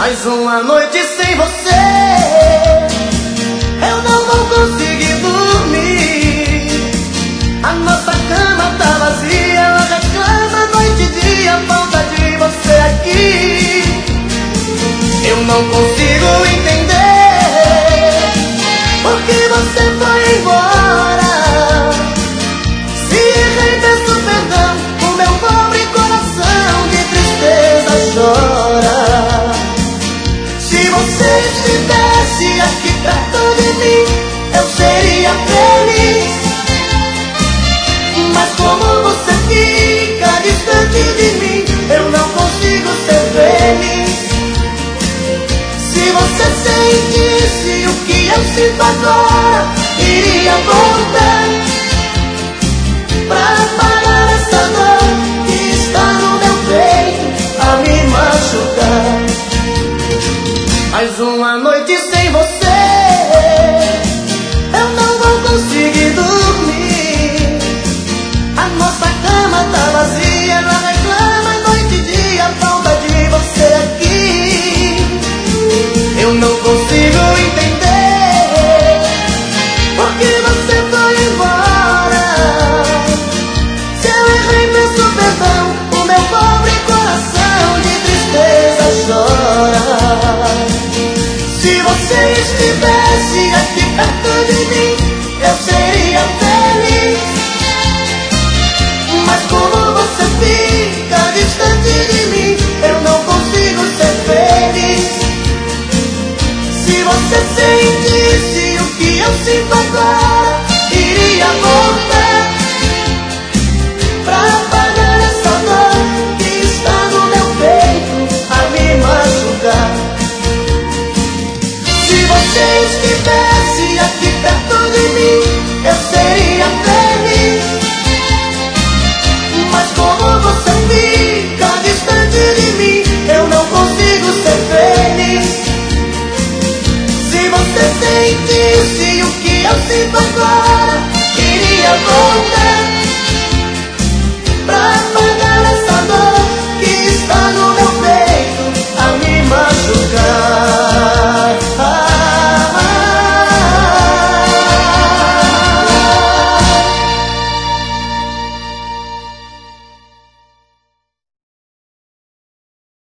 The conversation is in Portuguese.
Mais uma noite sem você, eu não vou conseguir dormir. A nossa cama tá vazia, ela reclama noite e dia, falta de você aqui. Eu não consigo entender por que você foi embora. Se errei, peço perdão, o meu pobre coração de tristeza chora. Se você estivesse aqui perto de mim, eu seria feliz. Mas como você fica distante de mim, eu não consigo ser feliz. Se você sentisse o que eu sinto agora, iria voltar pra parar essa dor que está no meu peito a me machucar. Mais uma noite sem você, eu não vou conseguir dormir. A nossa cama tá vazia, ela reclama noite e dia, falta de você aqui. Eu não consigo entender por que você foi embora. Se eu errei, peço perdão, o meu pobre coração de tristeza chora. Se você estiver